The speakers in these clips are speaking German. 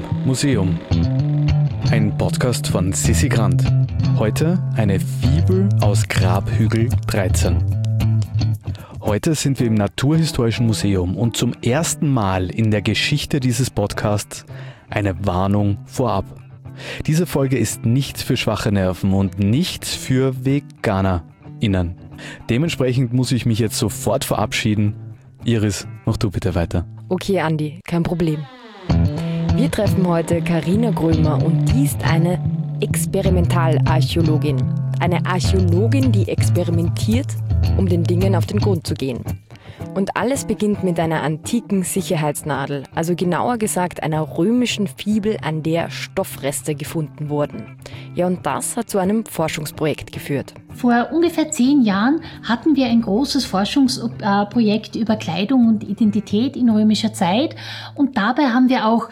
im Museum. Ein Podcast von Sissi Grant. Heute eine Fibel aus Grabhügel 13. Heute sind wir im Naturhistorischen Museum und zum ersten Mal in der Geschichte dieses Podcasts eine Warnung vorab. Diese Folge ist nichts für schwache Nerven und nichts für VeganerInnen. Dementsprechend muss ich mich jetzt sofort verabschieden. Iris, mach du bitte weiter. Okay, Andi, kein Problem. Wir treffen heute Carina Grömer und die ist eine Experimentalarchäologin. Eine Archäologin, die experimentiert, um den Dingen auf den Grund zu gehen. Und alles beginnt mit einer antiken Sicherheitsnadel, also genauer gesagt einer römischen Fibel, an der Stoffreste gefunden wurden. Ja, und das hat zu einem Forschungsprojekt geführt. Vor ungefähr 10 Jahren hatten wir ein großes Forschungsprojekt über Kleidung und Identität in römischer Zeit und dabei haben wir auch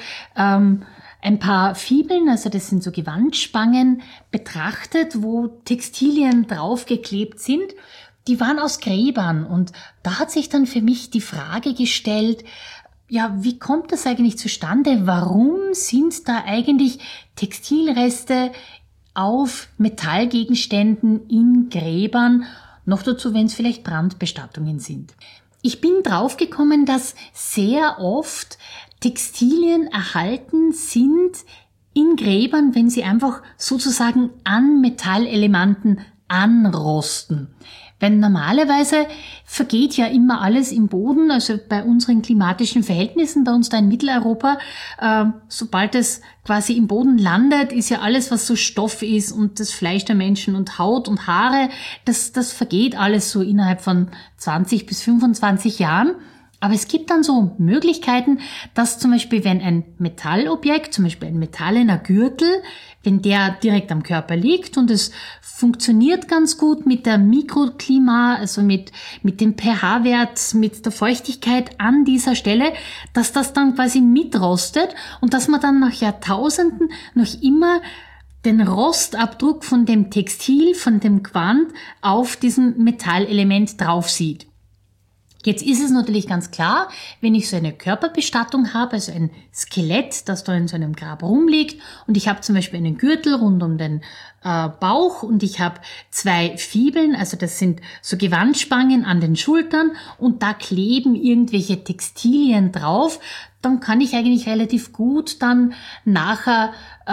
ein paar Fibeln, also das sind so Gewandspangen, betrachtet, wo Textilien draufgeklebt sind. Die waren aus Gräbern und da hat sich dann für mich die Frage gestellt, ja, wie kommt das eigentlich zustande? Warum sind da eigentlich Textilreste auf Metallgegenständen in Gräbern, noch dazu, wenn es vielleicht Brandbestattungen sind? Ich bin draufgekommen, dass sehr oft Textilien erhalten sind in Gräbern, wenn sie einfach sozusagen an Metallelementen anrosten. Denn normalerweise vergeht ja immer alles im Boden, also bei unseren klimatischen Verhältnissen, bei uns da in Mitteleuropa, sobald es quasi im Boden landet, ist ja alles, was so Stoff ist und das Fleisch der Menschen und Haut und Haare, das vergeht alles so innerhalb von 20 bis 25 Jahren. Aber es gibt dann so Möglichkeiten, dass zum Beispiel, wenn ein Metallobjekt, zum Beispiel ein metallener Gürtel, wenn der direkt am Körper liegt und es funktioniert ganz gut mit der Mikroklima, also mit dem pH-Wert, mit der Feuchtigkeit an dieser Stelle, dass das dann quasi mitrostet und dass man dann nach Jahrtausenden noch immer den Rostabdruck von dem Textil, von dem Gewand auf diesem Metallelement drauf sieht. Jetzt ist es natürlich ganz klar, wenn ich so eine Körperbestattung habe, also ein Skelett, das da in so einem Grab rumliegt und ich habe zum Beispiel einen Gürtel rund um den Bauch und ich habe 2 Fibeln, also das sind so Gewandspangen an den Schultern und da kleben irgendwelche Textilien drauf, dann kann ich eigentlich relativ gut dann nachher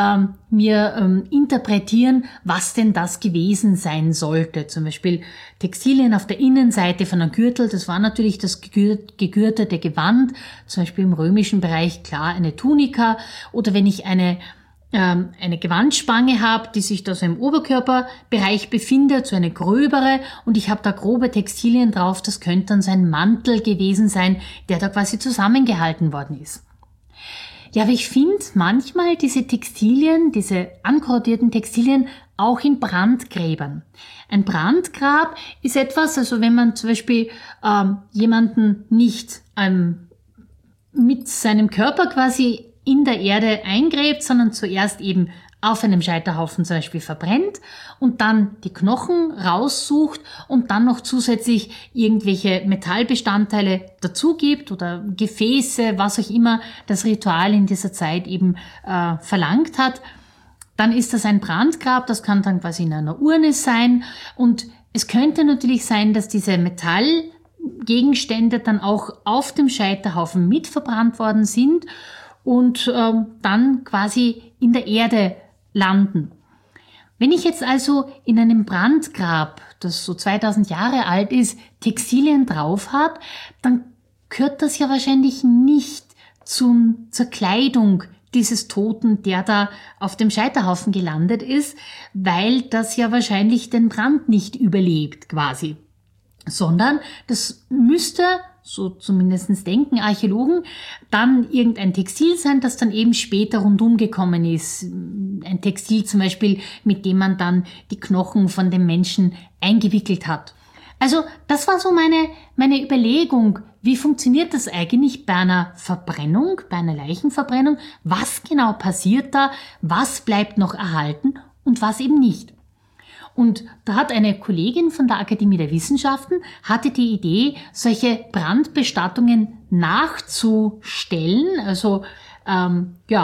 mir interpretieren, was denn das gewesen sein sollte. Zum Beispiel Textilien auf der Innenseite von einem Gürtel, das war natürlich das gegürtete Gewand, zum Beispiel im römischen Bereich klar eine Tunika, oder wenn ich eine Gewandspange habe, die sich da so im Oberkörperbereich befindet, so eine gröbere, und ich habe da grobe Textilien drauf, das könnte dann so ein Mantel gewesen sein, der da quasi zusammengehalten worden ist. Ja, aber ich finde manchmal diese Textilien, diese ankorrodierten Textilien auch in Brandgräbern. Ein Brandgrab ist etwas, also wenn man zum Beispiel jemanden nicht mit seinem Körper quasi in der Erde eingräbt, sondern zuerst eben auf einem Scheiterhaufen zum Beispiel verbrennt und dann die Knochen raussucht und dann noch zusätzlich irgendwelche Metallbestandteile dazu gibt oder Gefäße, was auch immer das Ritual in dieser Zeit eben verlangt hat, dann ist das ein Brandgrab, das kann dann quasi in einer Urne sein und es könnte natürlich sein, dass diese Metallgegenstände dann auch auf dem Scheiterhaufen mit verbrannt worden sind und dann quasi in der Erde landen. Wenn ich jetzt also in einem Brandgrab, das so 2000 Jahre alt ist, Textilien drauf habe, dann gehört das ja wahrscheinlich nicht zur Kleidung dieses Toten, der da auf dem Scheiterhaufen gelandet ist, weil das ja wahrscheinlich den Brand nicht überlebt quasi, sondern das müsste, so zumindest denken Archäologen, dann irgendein Textil sein, das dann eben später rundum gekommen ist. Ein Textil zum Beispiel, mit dem man dann die Knochen von dem Menschen eingewickelt hat. Also das war so meine Überlegung, wie funktioniert das eigentlich bei einer Verbrennung, bei einer Leichenverbrennung? Was genau passiert da? Was bleibt noch erhalten und was eben nicht? Und da hat eine Kollegin von der Akademie der Wissenschaften, hatte die Idee, solche Brandbestattungen nachzustellen, also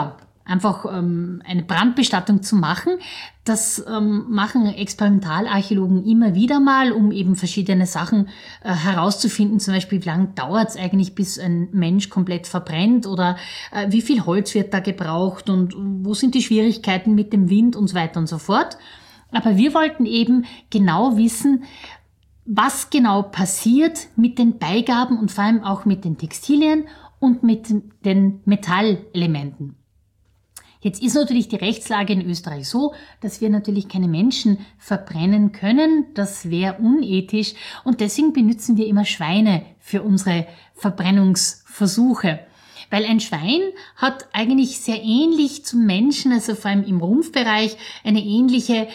einfach eine Brandbestattung zu machen. Das machen Experimentalarchäologen immer wieder mal, um eben verschiedene Sachen herauszufinden. Zum Beispiel, wie lange dauert es eigentlich, bis ein Mensch komplett verbrennt, oder wie viel Holz wird da gebraucht und wo sind die Schwierigkeiten mit dem Wind und so weiter und so fort. Aber wir wollten eben genau wissen, was genau passiert mit den Beigaben und vor allem auch mit den Textilien und mit den Metallelementen. Jetzt ist natürlich die Rechtslage in Österreich so, dass wir natürlich keine Menschen verbrennen können. Das wäre unethisch und deswegen benutzen wir immer Schweine für unsere Verbrennungsversuche. Weil ein Schwein hat eigentlich sehr ähnlich zum Menschen, also vor allem im Rumpfbereich, eine ähnliche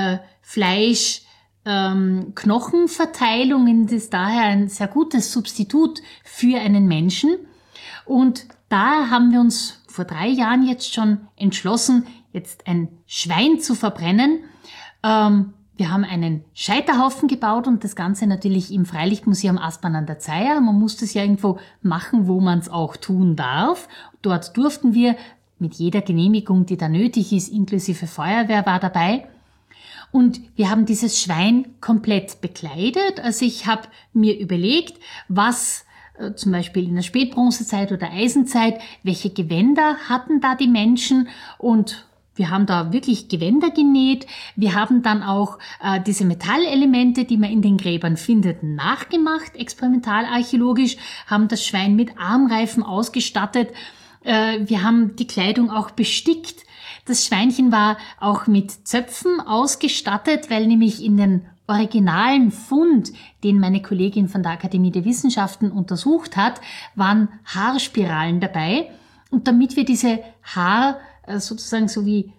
Fleisch-Knochenverteilung und ist daher ein sehr gutes Substitut für einen Menschen. Und da haben wir uns vor 3 Jahren jetzt schon entschlossen, jetzt ein Schwein zu verbrennen. Wir haben einen Scheiterhaufen gebaut und das Ganze natürlich im Freilichtmuseum Aspern an der Zeiher. Man muss das ja irgendwo machen, wo man es auch tun darf. Dort durften wir mit jeder Genehmigung, die da nötig ist, inklusive Feuerwehr war dabei. Und wir haben dieses Schwein komplett bekleidet. Also ich habe mir überlegt, was zum Beispiel in der Spätbronzezeit oder Eisenzeit, welche Gewänder hatten da die Menschen, und wir haben da wirklich Gewänder genäht. Wir haben dann auch diese Metallelemente, die man in den Gräbern findet, nachgemacht, experimentalarchäologisch, haben das Schwein mit Armreifen ausgestattet. Wir haben die Kleidung auch bestickt. Das Schweinchen war auch mit Zöpfen ausgestattet, weil nämlich in den originalen Fund, den meine Kollegin von der Akademie der Wissenschaften untersucht hat, waren Haarspiralen dabei. Und damit wir diese sozusagen so wie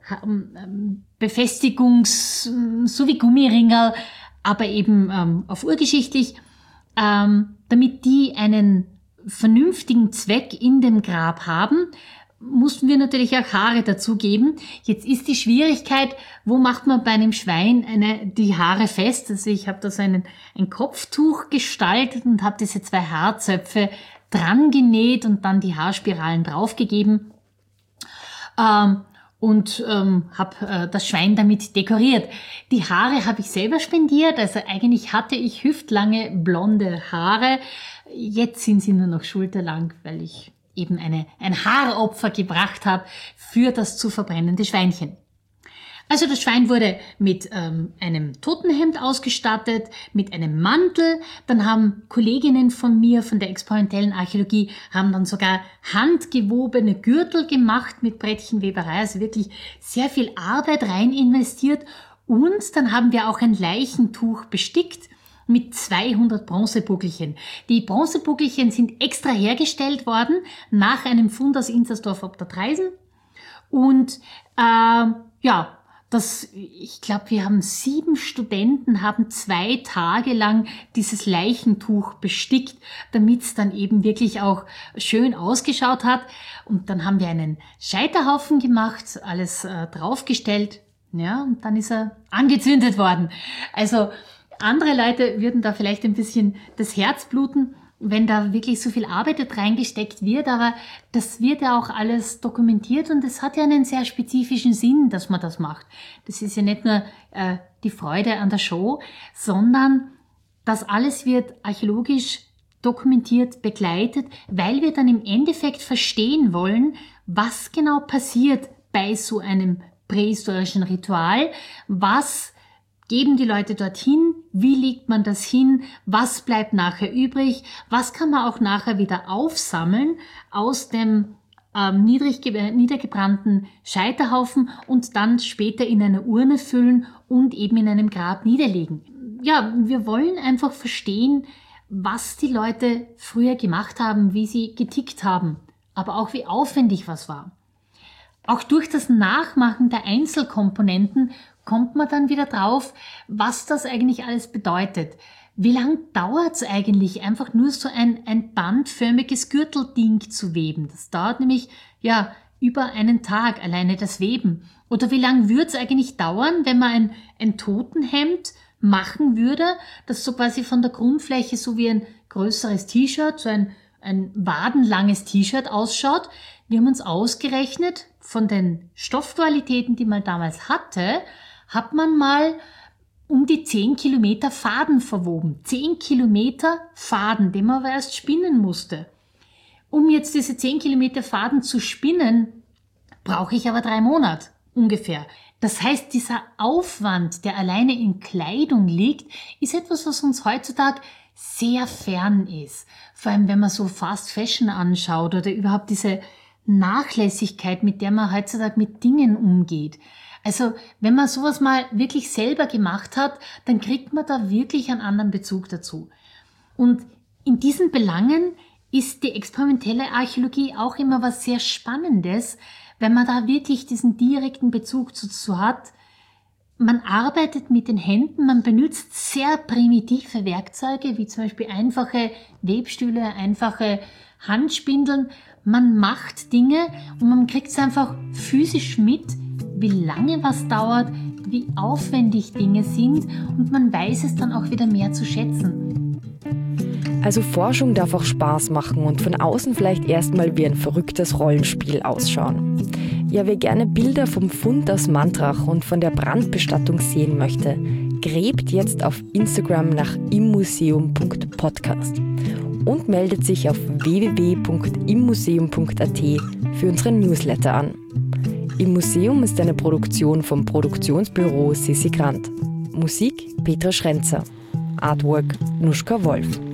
so wie Gummiringerl, aber eben auf urgeschichtlich, damit die einen vernünftigen Zweck in dem Grab haben, mussten wir natürlich auch Haare dazugeben. Jetzt ist die Schwierigkeit, wo macht man bei einem Schwein die Haare fest? Also ich habe da so ein Kopftuch gestaltet und habe diese 2 Haarzöpfe dran genäht und dann die Haarspiralen draufgegeben und habe das Schwein damit dekoriert. Die Haare habe ich selber spendiert, also eigentlich hatte ich hüftlange blonde Haare. Jetzt sind sie nur noch schulterlang, weil ich eben ein Haaropfer gebracht habe für das zu verbrennende Schweinchen. Also das Schwein wurde mit einem Totenhemd ausgestattet, mit einem Mantel. Dann haben Kolleginnen von mir von der experimentellen Archäologie haben dann sogar handgewobene Gürtel gemacht mit Brettchenweberei, also wirklich sehr viel Arbeit rein investiert. Und dann haben wir auch ein Leichentuch bestickt mit 200 Bronzebuckelchen. Die Bronzebuckelchen sind extra hergestellt worden nach einem Fund aus Inzersdorf ob der Traisen. Und ich glaube, wir haben 7 Studenten, haben 2 Tage lang dieses Leichentuch bestickt, damit es dann eben wirklich auch schön ausgeschaut hat. Und dann haben wir einen Scheiterhaufen gemacht, alles draufgestellt, ja, und dann ist er angezündet worden. Also andere Leute würden da vielleicht ein bisschen das Herz bluten, wenn da wirklich so viel Arbeit reingesteckt wird, aber das wird ja auch alles dokumentiert und es hat ja einen sehr spezifischen Sinn, dass man das macht. Das ist ja nicht nur die Freude an der Show, sondern das alles wird archäologisch dokumentiert, begleitet, weil wir dann im Endeffekt verstehen wollen, was genau passiert bei so einem prähistorischen Ritual, was geben die Leute dorthin? Wie legt man das hin? Was bleibt nachher übrig? Was kann man auch nachher wieder aufsammeln aus dem niedergebrannten Scheiterhaufen und dann später in eine Urne füllen und eben in einem Grab niederlegen? Ja, wir wollen einfach verstehen, was die Leute früher gemacht haben, wie sie getickt haben, aber auch wie aufwendig was war. Auch durch das Nachmachen der Einzelkomponenten kommt man dann wieder drauf, was das eigentlich alles bedeutet. Wie lang dauert es eigentlich, einfach nur so ein bandförmiges Gürtelding zu weben? Das dauert nämlich über einen Tag, alleine das Weben. Oder wie lang würde es eigentlich dauern, wenn man ein Totenhemd machen würde, das so quasi von der Grundfläche so wie ein größeres T-Shirt, so ein wadenlanges T-Shirt ausschaut? Wir haben uns ausgerechnet, von den Stoffqualitäten, die man damals hatte, hat man mal um die 10 Kilometer Faden verwoben. 10 Kilometer Faden, den man aber erst spinnen musste. Um jetzt diese 10 Kilometer Faden zu spinnen, brauche ich aber 3 Monate ungefähr. Das heißt, dieser Aufwand, der alleine in Kleidung liegt, ist etwas, was uns heutzutage sehr fern ist. Vor allem, wenn man so Fast Fashion anschaut oder überhaupt diese Nachlässigkeit, mit der man heutzutage mit Dingen umgeht. Also, wenn man sowas mal wirklich selber gemacht hat, dann kriegt man da wirklich einen anderen Bezug dazu. Und in diesen Belangen ist die experimentelle Archäologie auch immer was sehr Spannendes, wenn man da wirklich diesen direkten Bezug dazu hat. Man arbeitet mit den Händen, man benutzt sehr primitive Werkzeuge, wie zum Beispiel einfache Webstühle, einfache Handspindeln. Man macht Dinge und man kriegt es einfach physisch mit, wie lange was dauert, wie aufwendig Dinge sind und man weiß es dann auch wieder mehr zu schätzen. Also Forschung darf auch Spaß machen und von außen vielleicht erstmal wie ein verrücktes Rollenspiel ausschauen. Ja, wer gerne Bilder vom Fund aus Mantrach und von der Brandbestattung sehen möchte, gräbt jetzt auf Instagram nach immuseum.podcast und meldet sich auf www.immuseum.at für unseren Newsletter an. Im Museum ist eine Produktion vom Produktionsbüro Sissi Grant. Musik Petra Schrenzer. Artwork Nuschka Wolf.